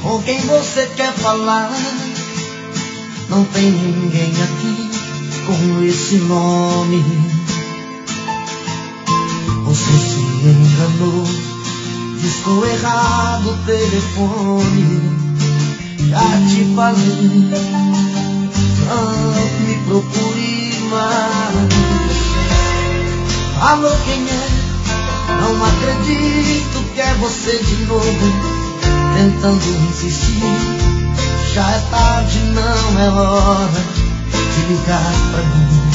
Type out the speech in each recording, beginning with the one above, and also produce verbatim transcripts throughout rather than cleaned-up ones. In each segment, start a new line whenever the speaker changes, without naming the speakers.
com quem você quer falar. Não tem ninguém aqui com esse nome. Você se enganou, discou errado o telefone. Já te falei, não me procure mais. Alô, quem é? Não acredito que é você de novo, tentando insistir. Já é tarde, não é hora de ligar pra mim.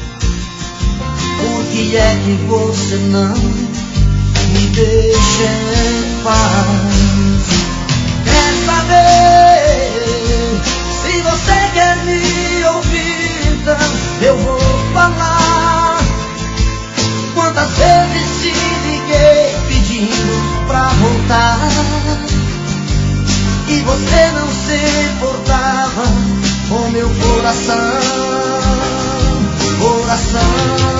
Por que é que você não me deixa em paz? Quer saber? Se você quer me ouvir, então eu vou falar. Quantas vezes te liguei pedindo pra voltar e você não se importava com meu coração, coração.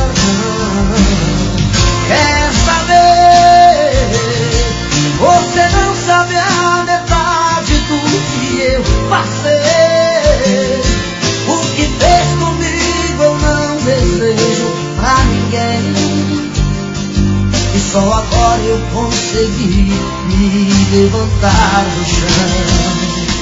Quer saber? Você não sabe a metade do que eu passei. O que fez comigo eu não desejo pra ninguém. E só agora eu consegui me levantar do chão.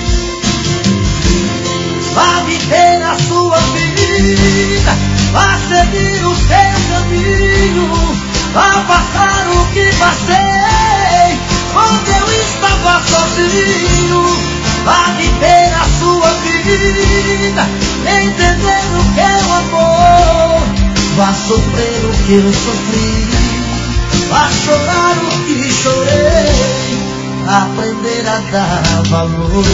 Vá viver a sua vida, vá seguir o seu caminho, vá passar o que passei quando eu estava sozinho. Vá viver a sua vida, entender o que é o amor, vá sofrer o que eu sofri, vá chorar o que chorei, aprender a dar valor.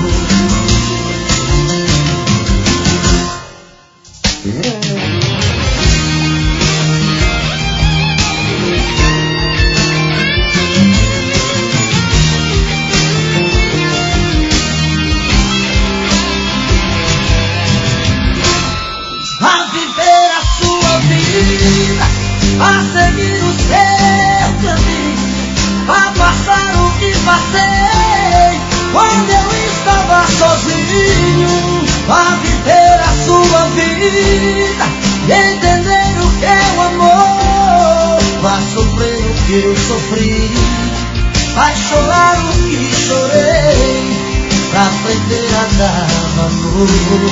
Vá viver a sua vida, vá seguir o seu caminho, vá passar o que passei quando eu estava sozinho. Vá viver a sua vida e entender o que é o amor, vá sofrer o que eu sofri, vai chorar o que chorei, pra aprender a dar valor.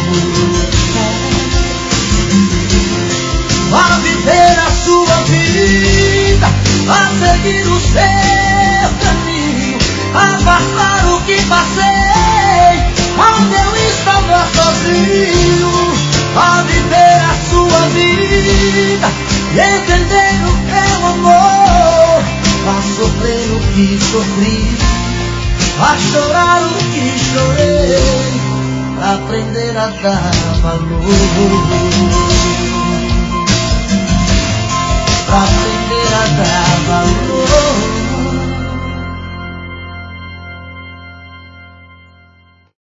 Vá viver a sua vida, vá seguir o seu caminho, vá passar o que passei quando eu estava sozinho. Vá viver a sua vida e entender o que é o amor, vá sofrer o que sofri, vá chorar o que chorei, pra aprender a dar valor, pra aprender a dar valor.